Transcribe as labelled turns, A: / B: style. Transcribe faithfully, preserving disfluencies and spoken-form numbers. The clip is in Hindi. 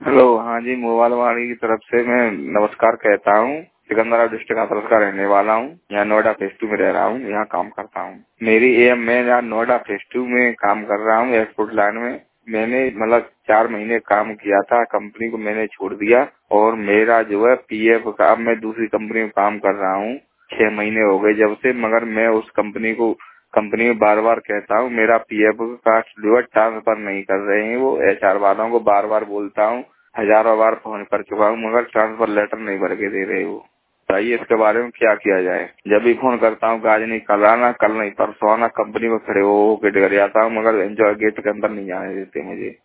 A: हेलो, हाँ जी, मोबाइल वाली की तरफ से मैं नमस्कार कहता हूँ। सिकंदराबाद डिस्ट्रिक्ट हाथरस का रहने वाला हूँ। यहाँ नोएडा फेज टू में रह रहा हूँ, यहाँ काम करता हूँ। मेरी एम मैं यहाँ नोएडा फेज टू में काम कर रहा हूँ, एयरपोर्ट लाइन में। मैंने मतलब चार महीने काम किया था, कंपनी को मैंने छोड़ दिया और मेरा जो है पीएफ का, अब मैं दूसरी कंपनी में काम कर रहा हूँ। छह महीने हो गए जब से, मगर मैं उस कंपनी को कंपनी में बार बार कहता हूँ मेरा पीएफ का जो है ट्रांसफर नहीं कर रहे हैं। वो एचआर वालों को बार बार बोलता हूँ, हजारों बार फोन कर चुका हूँ, मगर ट्रांसफर लेटर नहीं भर के दे रहे वो। बताइए इसके बारे में क्या किया जाए। जब भी फोन करता हूँ आज नहीं कल आना, कल नहीं परसों आना, कंपनी में खड़े हो के डर जाता हूँ, मगर एंजॉय गेट के अंदर नहीं आने देते मुझे।